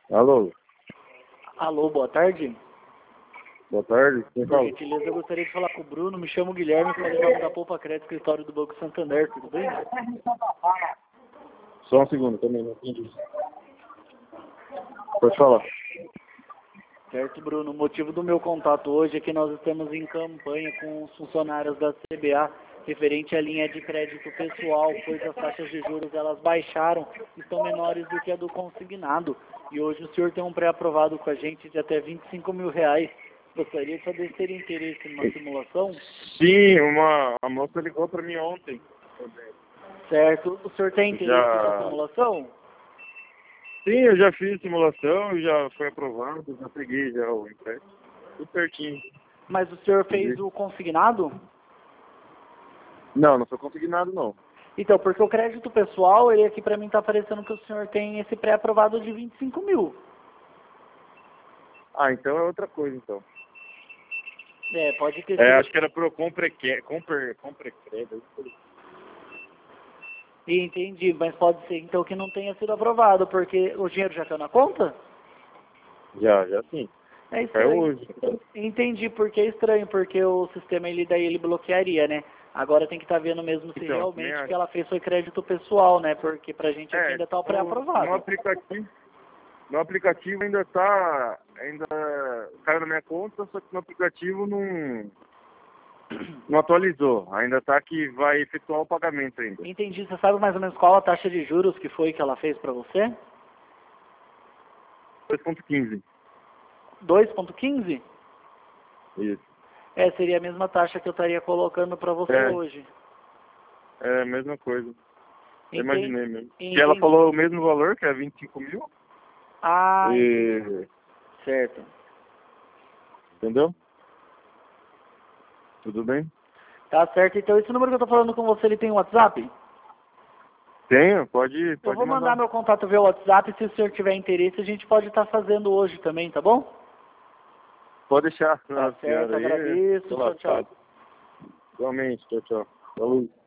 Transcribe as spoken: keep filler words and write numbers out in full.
Alô, Alô, boa tarde. boa tarde. Quem Por fala? gentileza, eu gostaria de falar com o Bruno. Me chamo Guilherme, falo em nome da Poupa Crédito, escritório do Banco Santander, tudo bem? Só um segundo também, não entendi. Pode falar. Certo, Bruno. O motivo do meu contato hoje é que nós estamos em campanha com os funcionários da C B A referente à linha de crédito pessoal, pois as taxas de juros elas baixaram, estão menores do que a do consignado. E hoje o senhor tem um pré-aprovado com a gente de até vinte e cinco mil reais. Gostaria de saber se teria interesse em uma simulação? Sim, uma a moça ligou para mim ontem. Certo. O senhor tem interesse Já... na simulação? Sim, eu já fiz simulação, já foi aprovado, já peguei já o empréstimo. Tudo certinho. Mas o senhor fez o consignado? Não, não sou consignado não. Então, porque o crédito pessoal, ele aqui para mim está aparecendo que o senhor tem esse pré-aprovado de vinte e cinco mil. Ah, então é outra coisa então. É, pode ter É, sido. acho que era pro compre compre compre crédito. Entendi, mas pode ser então que não tenha sido aprovado, porque o dinheiro já caiu na conta? Já, já sim. É Caiu estranho. hoje. Entendi, porque é estranho, porque o sistema ele daí ele bloquearia, né? Agora tem que estar vendo mesmo se Então, realmente também o que ela fez foi crédito pessoal, né? Porque pra gente aqui É, ainda tá o no, no pré-aprovado. aplicativo, no aplicativo ainda tá, ainda caiu na minha conta, só que no aplicativo não, não atualizou. Ainda tá que vai efetuar o pagamento ainda. Entendi. Você sabe mais ou menos qual a taxa de juros que foi que ela fez pra você? dois ponto quinze. dois ponto quinze? Isso. É, seria a mesma taxa que eu estaria colocando pra você É, hoje. é a mesma coisa. Eu Entendi. imaginei mesmo. E Entendi. ela falou o mesmo valor, que é vinte e cinco mil. Ah, E, certo. entendeu? Tudo bem? Tá certo. Então esse número que eu tô falando com você, ele tem WhatsApp? Tenho, pode, Eu pode vou mandar mandar. meu contato via WhatsApp, se o senhor tiver interesse, a gente pode estar fazendo hoje também, tá bom? Pode deixar. Tá A certo, senhora aí, agradeço. tô Tchau, tchau. lascado. Igualmente, tchau, tchau. Falou.